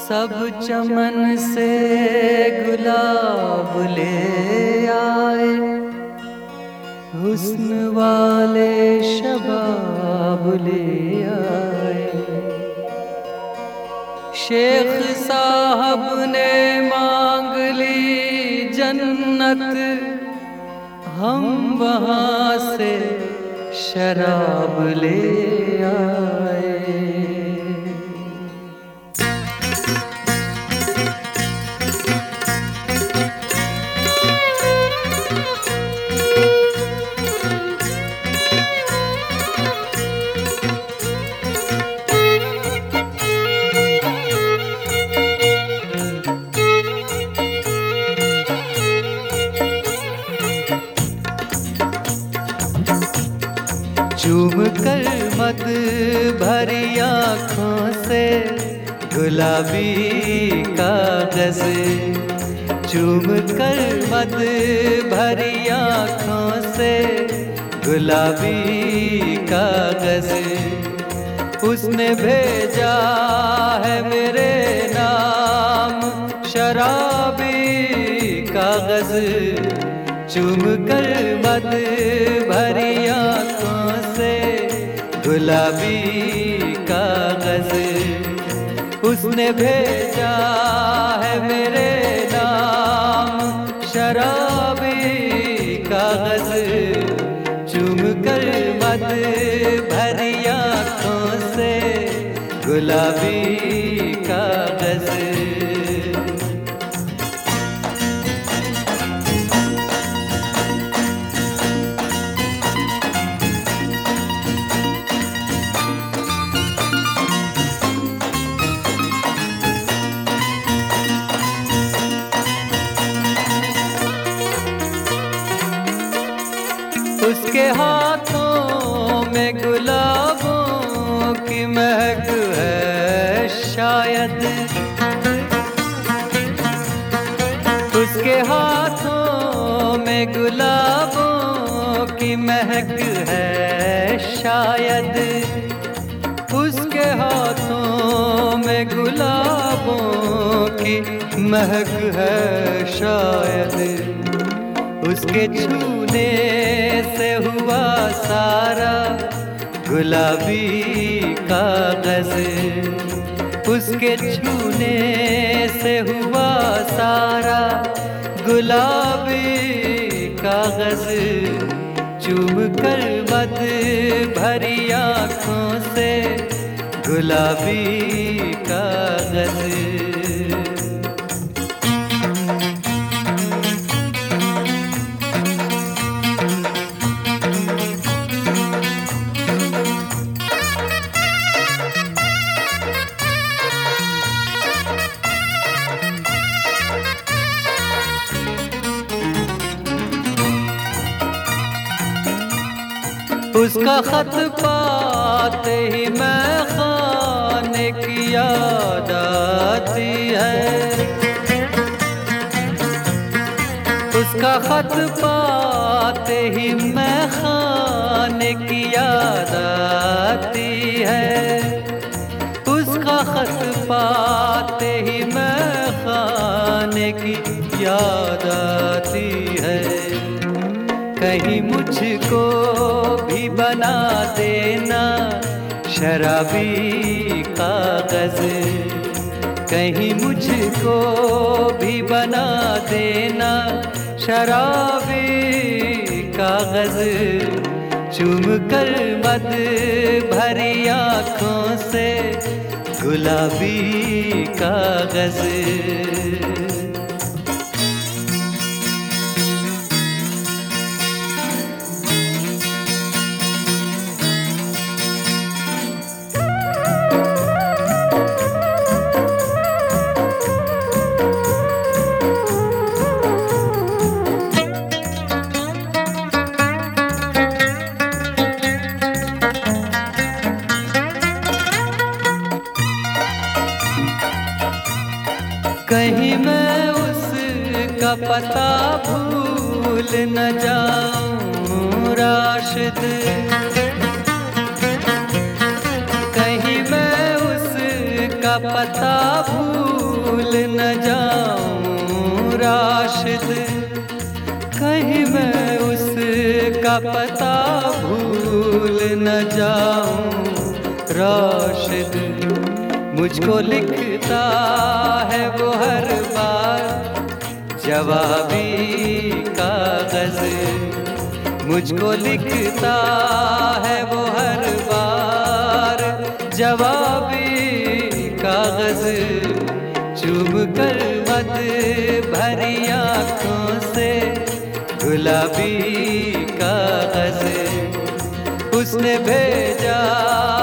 सब चमन से गुलाब ले आए, हुस्न वाले शबाब ले आए। शेख साहब ने मांग ली जन्नत, हम वहाँ से शराब ले आए। चूम कर मद भरी आँखों से गुलाबी कागज, चूम कर मद भरी आँखों से गुलाबी कागज। उसने भेजा है मेरे नाम शराबी कागज, चूम कर मद भरी आँखों से गुलाबी कागज। उसने भेजा है मेरे नाम शराबी कागज, चूम कर मद भरी आँखों से गुलाबी कागज। उसके हाथों में गुलाबों की महक है शायद, उसके हाथों में गुलाबों की महक है शायद, उसके हाथों में गुलाबों की महक है शायद। उसके छूने से हुआ सारा गुलाबी कागज, उसके छूने से हुआ सारा गुलाबी कागज। चूम कर मद भरी आँखों से गुलाबी कागज। उसका खत पाते ही मैं खाने की याद आती है, उसका खत पाते ही मैं खाने की याद आती है, उसका खत पाते ही मैं खाने की याद आती है। कहीं मुझको भी बना देना शराबी कागज, कहीं मुझको भी बना देना शराबी कागज। चूम कर मद भरी आँखों से गुलाबी कागज। कहीं मैं उसका पता भूल न जाऊं राशिद, कहीं मैं उसका पता भूल न जाऊं राशिद, कहीं मैं उसका पता भूल न जाऊं राशिद। मुझको लिखता है वो हर बार जवाबी कागज, मुझको लिखता है वो हर बार जवाबी कागज। चूम कर मत भरी आँखों से गुलाबी कागज, उसने भेजा